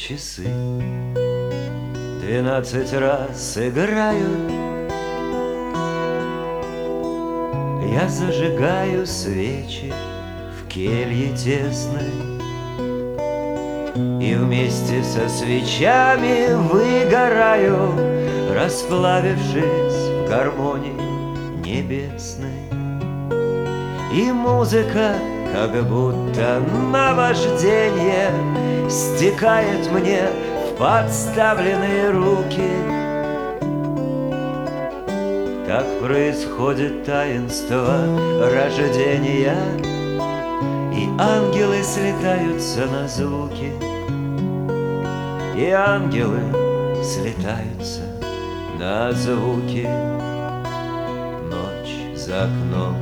Часы 12 раз играют. Я зажигаю свечи в келье тесной, и вместе со свечами выгораю, расплавившись в гармонии небесной. И музыка, как будто наваждение, стекает мне в подставленные руки. Так происходит таинство рождения, и ангелы слетаются на звуки, и ангелы слетаются на звуки. Ночь за окном,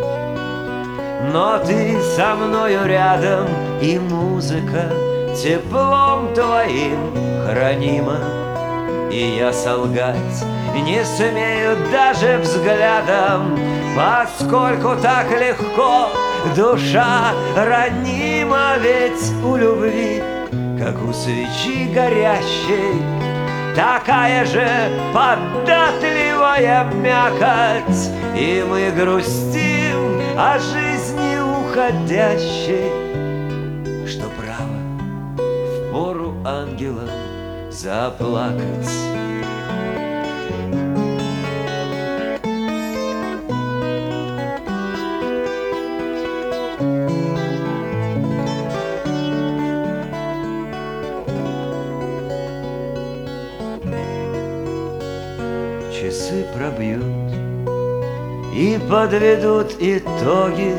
но ты со мною рядом, и музыка теплом твоим хранима. И я солгать не смею даже взглядом, поскольку так легко душа ранима. Ведь у любви, как у свечи горящей, такая же податливая мякоть, и мы грустим о жизни уходящей, что право впору ангелам заплакать. Часы пробьют и подведут итоги,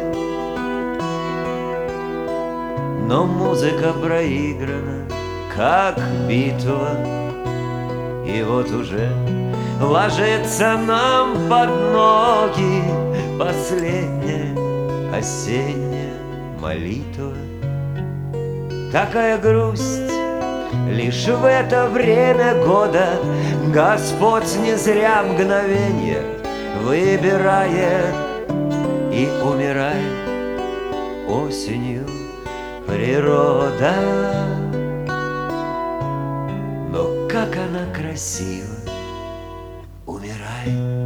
но музыка проиграна, как битва. И вот уже ложится нам под ноги последняя осенняя молитва. Такая грусть лишь в это время года, Господь не зря мгновенье выбирает, и умирает осенью природа. Но как она красиво умирает.